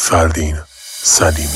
فردین سلیمی.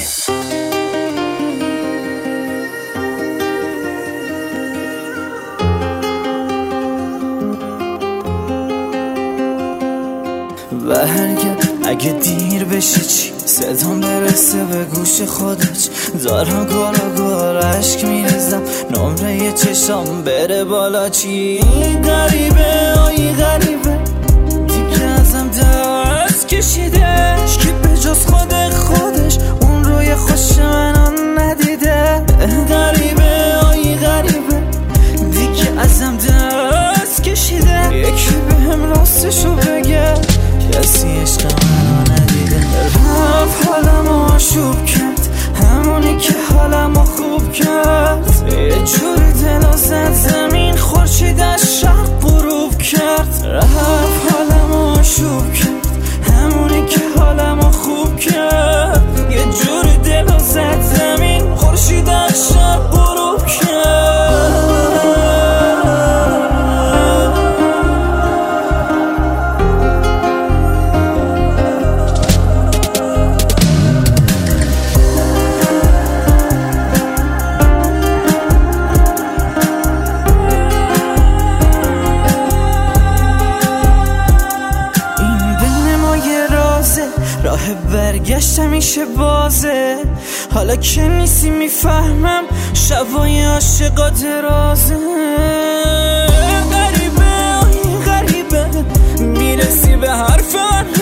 برگرد اگه دیر بشه چی، صدام برسه به گوش خودت. دارم گل عشق میریزم، نمره چشام بره بالا. چی غریبه آی غریبه، دیگه ازم دست کشیده. که به جز خودش اون روی خوش منو ندیده. غریبه آی غریبه، دیگه ازم دست کشیده. یکی بهم راستشو بگه، کسی عشق منو ندیده. رفت حالمو آشوب کرد، همونی که حالمو خوب کرد. یه جوری دلو زد زمین، خورشید از شرق غروب کرد. رفت حالمو آشوب کرد، همونی که حالمو خوب کرد. یه جوری دلو زد زمین، خورشید از شرق غروب کرد. راه برگشت همیشه بازه، حالا که نیستی میفهمم شبای عاشقا درازه. غریبه آی غریبه، میرسی به حرف من